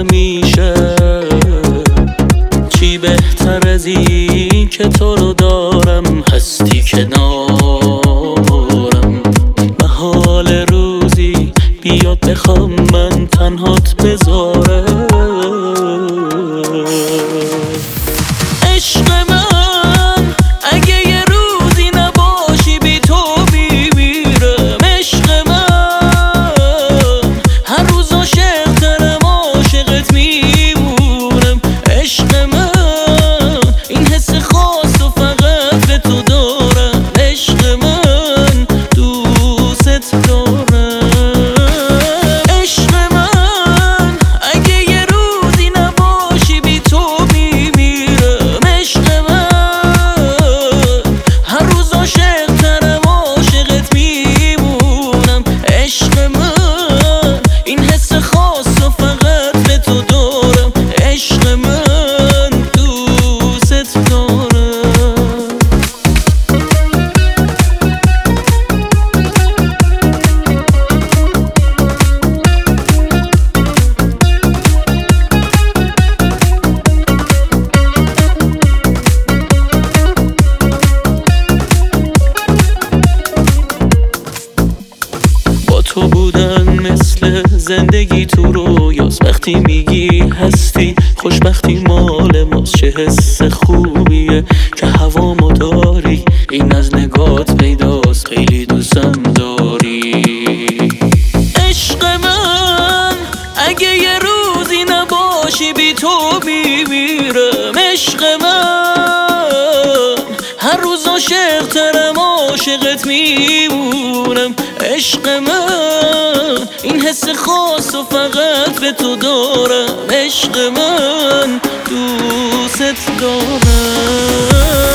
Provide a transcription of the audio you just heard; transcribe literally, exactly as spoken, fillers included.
همیشه. چی بهتر از این که تو رو دارم، هستی کنارم. محال روزی بیاد بخوام من تنهات بذارم. عشق من اگه یه روزی نباشی بی تو میمیرم. عشق من هر روز عاشق‌ترم، عاشقت میمونم. عشق من این حس خاص و فقط به تو دارم. عشق من دوست دارم. عشق من اگه یه روزی نباشی بی تو میمیرم. عشق من هر روز عاشق‌ترم، عاشقت میمونم. عشق من این حس خاص و فقط به تو دارم. عشق من دوست دارم. با تو بودن مثل زندگی تو رویاست. وقتی میگی هستی خوشبختی مال ماست. چه حس خوبیه که هوامو داری، این از نگات پیداست. خیلی دوستم داری. عشق من اگه یه روزی نباشی بی تو میمیرم. عشق من هر روز عاشق‌ترم، عاشقت میمونم. عشق من این حس خاص و فقط به تو دارم. عشق من دوست دارم.